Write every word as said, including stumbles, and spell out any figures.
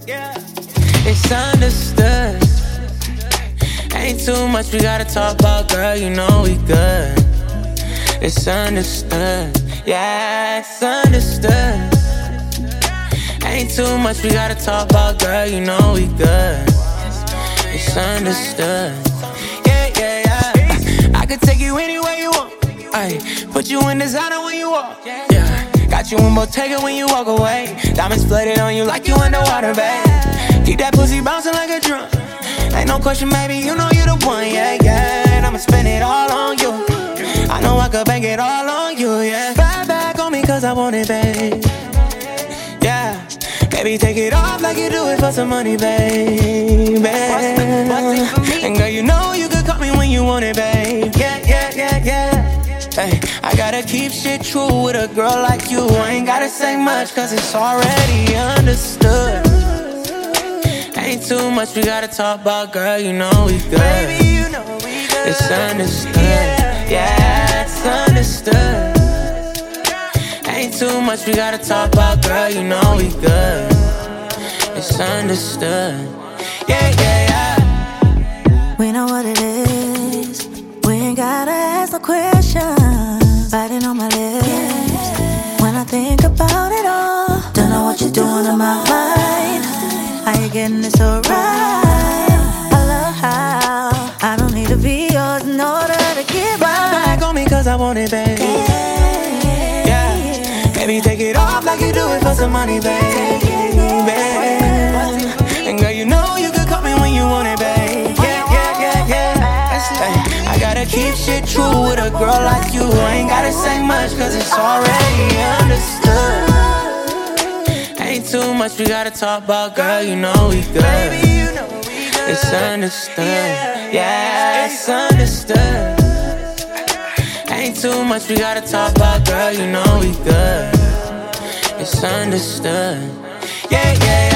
Yeah. It's understood. Ain't too much we gotta talk about, girl, you know we good. It's understood. Yeah, it's understood. Ain't too much we gotta talk about, girl, you know we good. It's understood. Yeah, yeah, yeah. I could take you anywhere you want. Ay, put you in designer when you walk. Yeah, got you in Bottega when you walk away. Diamonds flooded on you like you underwater, babe. Keep that pussy bouncing like a drum. Ain't no question, baby, you know you the one. Yeah, yeah, and I'ma spend it all on you. I know I could bank it all on you, yeah. Fly back on me cause I want it, babe. Yeah, baby, take it off like you do it for some money, baby. And girl, you know you could call me when you want it, babe. Yeah, yeah, yeah, yeah. Hey, I gotta keep shit true with a girl like you. I ain't gotta say much cause it's already understood. Ain't too much we gotta talk about, girl, you know we good. Baby, you know we good. It's understood. Yeah, yeah, it's understood. Ain't too much we gotta talk about, girl, you know we good. It's understood. Yeah, yeah, yeah. We know what it is. We ain't gotta ask no questions. Biting on my lips, yeah. When I think about it all, don't know what you're doing in my mind. How you getting this so right? I love how I don't need to be yours in order to get right back on me cause I want it, babe. Yeah, yeah. Baby, take it off like you do it for some money, babe. And girl, you know you could call me when you want it, babe. Yeah, yeah, yeah, yeah. Hey, I gotta keep shit true with a girl like you. I ain't gotta say much cause it's already understood. Ain't too much we gotta talk about, girl, you know we good. Baby, you know we good. It's understood. Yeah, it's understood. Ain't too much we gotta talk about, girl, you know we good. It's understood. Yeah, yeah, yeah.